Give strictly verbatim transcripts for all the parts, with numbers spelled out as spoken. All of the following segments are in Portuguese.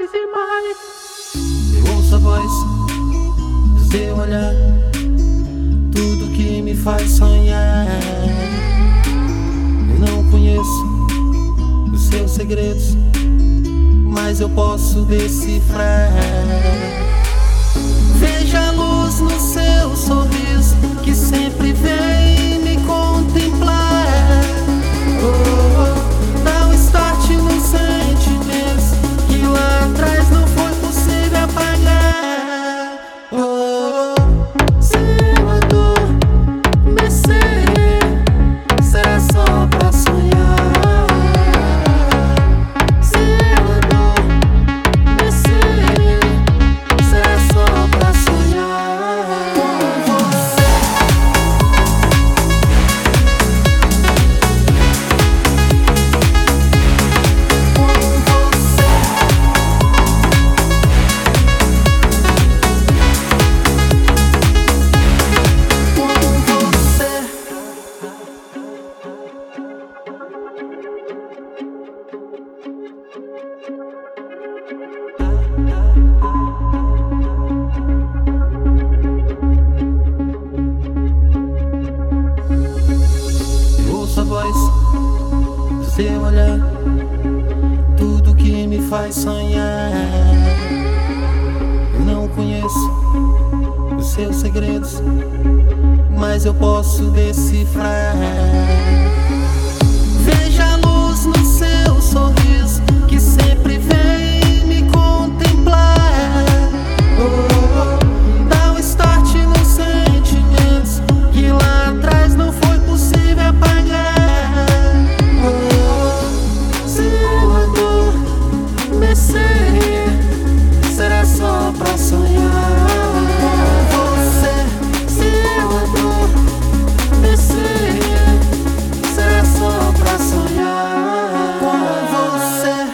mais e mais. Eu ouço a voz do seu olhar, tudo que me faz sonhar. Eu não conheço os seus segredos, mas eu posso decifrar. Veja a luz no seu sorriso, que sempre vem me contemplar. Oh, oh, dá um start nos sentimentos que lá atrás não foi possível apagar. Oh, oh, se eu adormecer, será só pra sonhar. Se eu adormecer, será só pra sonhar com você. Eu ouço a voz do seu olhar, tudo que me faz sonhar. Eu não conheço os seus segredos, mas eu posso decifrar. Veja a luz no seu sorriso, que sempre vem me contemplar. Oh, oh, dá um start nos sentimentos que lá atrás não foi possível apagar. Oh, oh, se eu adormecer, será só pra sonhar com você. Se eu adormecer, será só pra sonhar com você.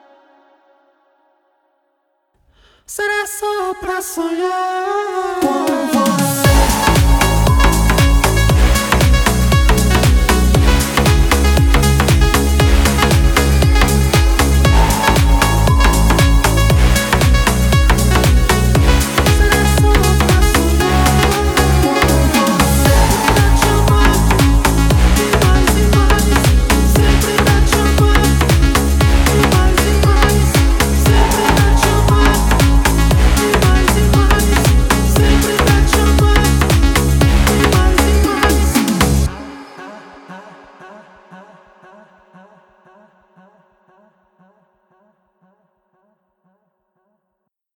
Será só pra sonhar com